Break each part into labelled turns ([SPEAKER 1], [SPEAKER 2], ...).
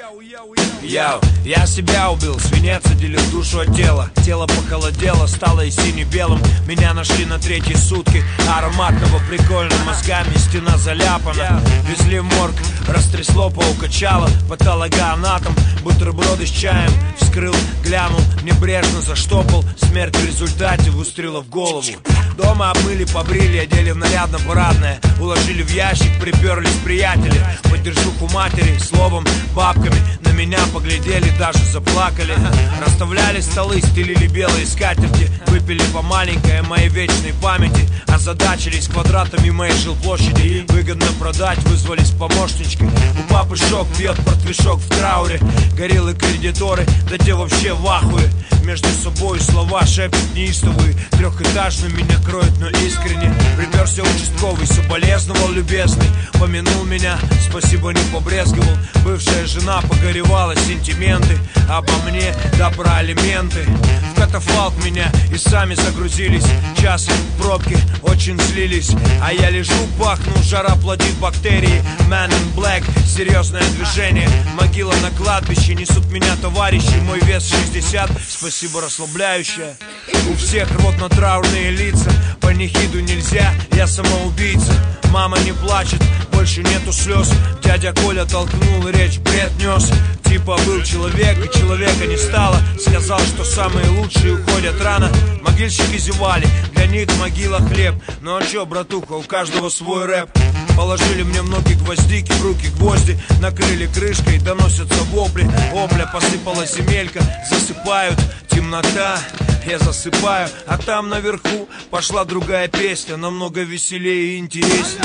[SPEAKER 1] Я себя убил, свинец отделил душу от тела. Тело похолодело, стало и сине-белым. Меня нашли на третьи сутки. Ароматного, прикольно, мозгами стена заляпана. Везли в морг, растрясло, поукачало. Патологоанатом, бутерброды с чаем вскрыл, глянул, небрежно заштопал. Смерть в результате выстрела в голову. Дома обмыли, побрили, одели в нарядно-парадное. Уложили в ящик, приперлись приятели. Поддержуху матери, словом, бабками. На меня поглядели, даже заплакали. Расставляли столы, стелили белые скатерти. Выпили по маленькой моей вечной памяти. Озадачились квадратами моей жилплощади. Выгодно продать, вызвались помощничкой. У папы шок, пьет портвишок в трауре. Гориллы кредиторы, да те вообще в ахуе. Между собой слова шепчут неистовые. Трехэтажный меня кроет, но искренне. Приперся участковый, соболезновал любезный. Помянул меня, спасибо не побрезговал. Бывшая жена погоревала, сентименты обо мне, да про алименты. В катафалк меня и сами загрузились. Час в пробке очень злились. А я лежу, пахну, жара плодит бактерии. Man in Black, серьезное движение. Могила на кладбище, несут меня товарищи. Мой вес 60, спасибо расслабляющее. У всех рвотно-траурные лица. Панихиду нельзя, я самоубийца. Мама не плачет, больше нету слез. Дядя Коля толкнул речь, бред нес. Типа был человек, и человека не стало. Сказал, что самые лучшие уходят рано. Могильщики зевали, для них могила хлеб. Ну а чё, братуха, у каждого свой рэп. Положили мне в ноги гвоздики, в руки гвозди. Накрыли крышкой, доносятся вопли. Опля, посыпалась земелька, засыпают. Темнота, я засыпаю. А там наверху пошла другая песня, намного веселее и интереснее.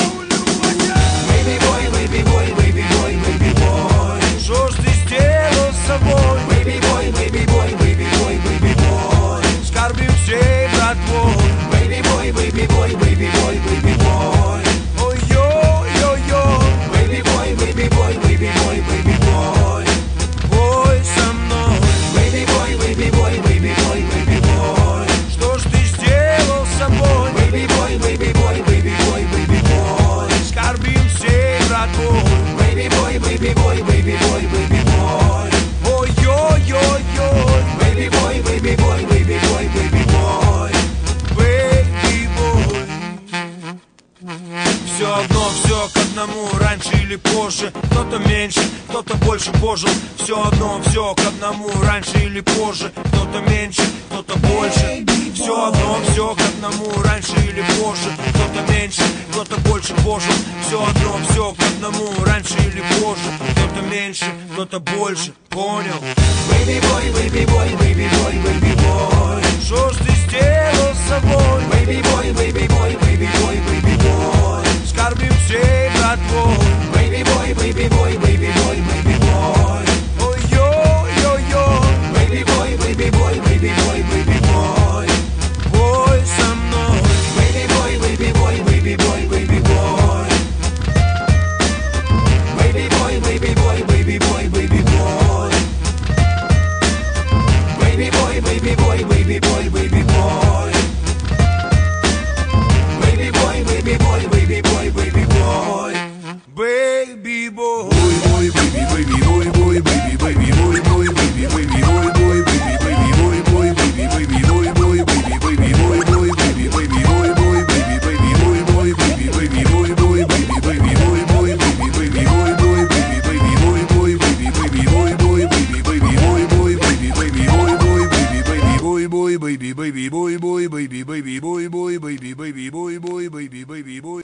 [SPEAKER 2] Baby boy, baby boy, baby boy, baby boy.
[SPEAKER 1] Что ж ты сделал с собой?
[SPEAKER 2] Baby boy, baby boy, baby boy, baby boy.
[SPEAKER 1] Скорбим всей братвой.
[SPEAKER 2] Baby boy, baby boy, baby boy, baby boy.
[SPEAKER 1] Ой-ой-ой-ой.
[SPEAKER 2] Baby boy, baby boy, baby boy, baby boy.
[SPEAKER 1] Бой со мной.
[SPEAKER 2] Baby boy, baby boy, baby boy, baby boy.
[SPEAKER 1] Что ж ты сделал с собой?
[SPEAKER 2] Baby boy, baby boy, baby boy, baby boy.
[SPEAKER 1] Скорбим всей братвой.
[SPEAKER 2] Baby boy, baby boy, baby boy, baby boy.
[SPEAKER 1] Ой-ой-ой-ой.
[SPEAKER 2] Baby boy, baby boy, baby boy, baby boy.
[SPEAKER 1] Baby boy. Все одно, все к одному, раньше или позже. Кто-то меньше, кто-то больше пожил. Все одно, все к одному, раньше или позже. Кто-то меньше, кто-то больше. Все одно, все к одному, раньше или позже. Кто-то меньше, кто-то больше пожил. Все одно, все к одному, раньше или позже. Кто-то меньше, кто-то больше. Понял?
[SPEAKER 2] Baby boy, baby boy, baby boy, baby boy.
[SPEAKER 1] Что ж ты сделал с собой?
[SPEAKER 2] Baby boy, baby boy, baby boy, baby boy.
[SPEAKER 1] Скорбим всей братвой.
[SPEAKER 2] Baby boy, baby boy, baby boy, baby boy.
[SPEAKER 1] Ой-ой-ой-ой.
[SPEAKER 2] Baby boy, baby boy, baby boy, baby boy.
[SPEAKER 1] Бой со мной.
[SPEAKER 2] Baby boy, baby boy, baby boy, baby boy. Baby boy, baby boy, baby boy, baby boy. Baby boy, baby boy, baby boy, baby boy. Baby boy, baby boy, baby boy, baby boy.
[SPEAKER 1] Baby boy.
[SPEAKER 2] Boy, baby, baby, boy, boy, baby, baby, boy, boy, baby, baby, boy, boy, baby, baby, boy, boy, baby, baby, boy, boy, baby, baby, boy, boy, baby, baby, boy, boy, baby, baby, boy, boy, baby, baby, boy, boy, baby, baby, boy, boy, baby, baby, boy, boy, baby, baby, boy, boy, baby, baby, boy, boy, baby, baby, boy, boy, baby, baby, boy, boy, baby, baby, boy, boy, baby, baby, boy, boy, baby, baby, boy, boy, baby, baby, boy, boy, baby, boy.